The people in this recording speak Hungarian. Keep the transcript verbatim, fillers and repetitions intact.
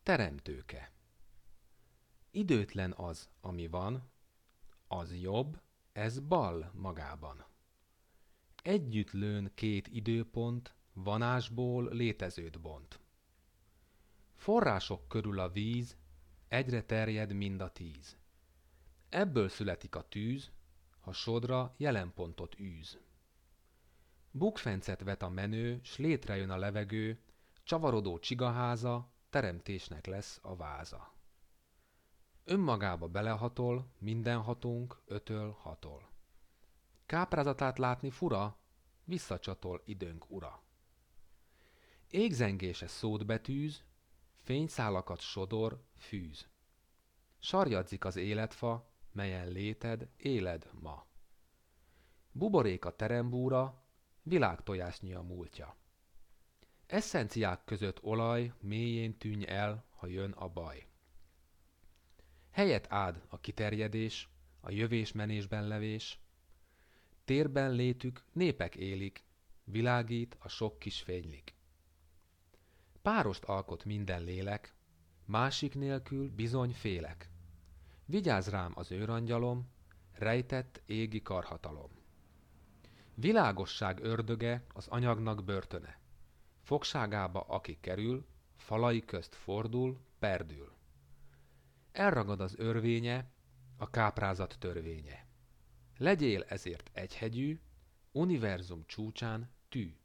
Teremtőke. Időtlen az, ami van, az jobb, ez bal magában. Együtt lőn két időpont, vanásból létezőt bont. Források körül a víz, egyre terjed mind a tíz. Ebből születik a tűz, ha sodra jelenpontot űz. Bukfencet vet a menő, s létrejön a levegő, csavarodó csigaháza, teremtésnek lesz a váza. Önmagába belehatol, minden hatunk ötöl hatol. Káprázatát látni fura, visszacsatol időnk ura. Égzengése szót betűz, fényszálakat sodor, fűz. Sarjadzik az életfa, melyen léted, éled ma. Buborék a terembúra, világtojásnyi a múltja. Eszenciák között olaj, mélyén tűnj el, ha jön a baj. Helyet áld a kiterjedés, a jövés-menésben levés. Térben létük népek élik, világít a sok kis fénylik. Párost alkot minden lélek, másik nélkül bizony félek. Vigyázz rám az őrangyalom, rejtett égi karhatalom. Világosság ördöge az anyagnak börtöne. Fogságába aki kerül, falai közt fordul, perdül. Elragad az örvénye, a káprázat törvénye. Legyél ezért egyhegyű, univerzum csúcsán tű.